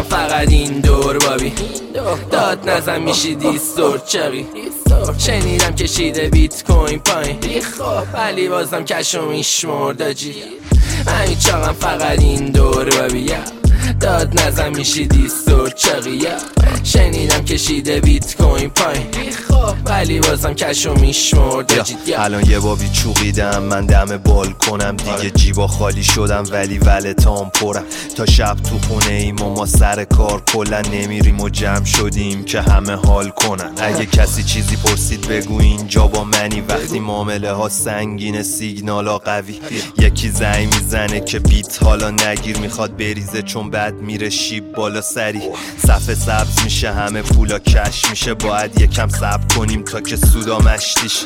فقط این دور بابی داد نزن میشی دیستور چقی شنیدم کشیده بیت کوین پایین ولی بازم کشو میشمرداجی همین چاقم فقط این دور بابی داد نزن میشی دیستور چقی شنیدم کشیده بیت کوین پایین ولی بازم کشو میشمرداجی الان یه بابی چوقیدم من دم بالکنم دیگه جیبا خالی شدم ولی ولتام پرم تا شب تو خونه ایم و ما سر کار کلا نمیریم و جمع شدیم که همه حال کنن اگه کسی چیزی پرسید بگو اینجا با منی وقتی معامله ها سنگینه سیگنالا قوی یکی زنگ میزنه که بیت حالا نگیر میخواد بریزه چون بعد میره شیب بالا سری صفحه سبز میشه همه پولا کش میشه باید یکم صبر کنیم تا که سودا مشتیش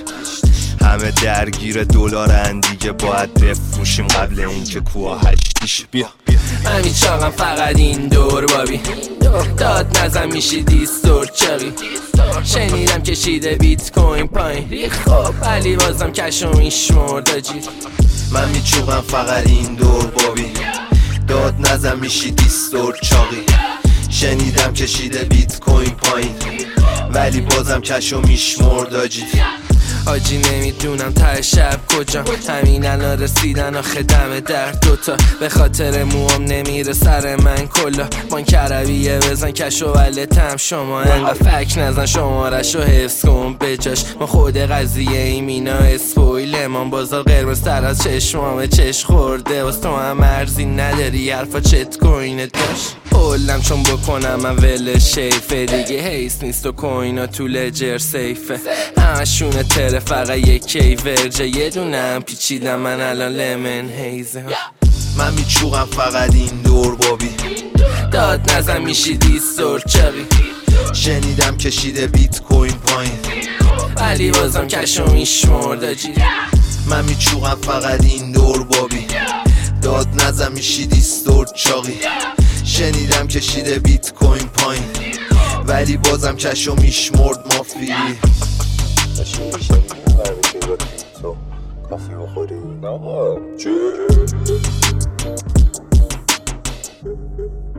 همه درگیر دلارن دیگه باید بفروشیم قبل اینکه کوها هشتیش بیا همین چاقم فقط این دور بابی داد نزن میشی دیستور چقی شنیدم کشیده بیت کوین پایین ولی بازم کشو میشمرداجی من میچوقم فقط این دور بابی داد نزن میشی دیستور چاقی شنیدم کشیده بیت کوین پایین ولی بازم کشو میشمرداجی آجی نمیدونم ته شب کجام همین الان رسیدن آخه دم در دوتا به خاطر موام نمیره سر من کلا بان کربیه بزن کشو ولتم شما انقدر فک نزن شمارشو حفظ کن بجاش ما خود قضیه ایم اینا اسپویل من بازار قرمز تر از چشمامه چش خورده واسه تو هم مرزی نداری حرفا چت کوینه داشت اولم چون بکنم من ول شیفه دیگه حیث نیست و کوینا تو لجر سیفه همشونه تره فقط یکی ورجه یه دونم پیچیدم من الان لمن هیزه من میچوقم فقط این دور بابی داد نزن میشی دیستور چقی شنیدم کشیده بیت کوین پایین ولی بازم کشو میشمرداجی من میچوقم فقط این دور بابی داد نزن میشی دیستور چاقی شنیدم کشیده بیت کوین پایین ولی بازم کشو میشمرد مافی کافی بخوری؟ نه چی؟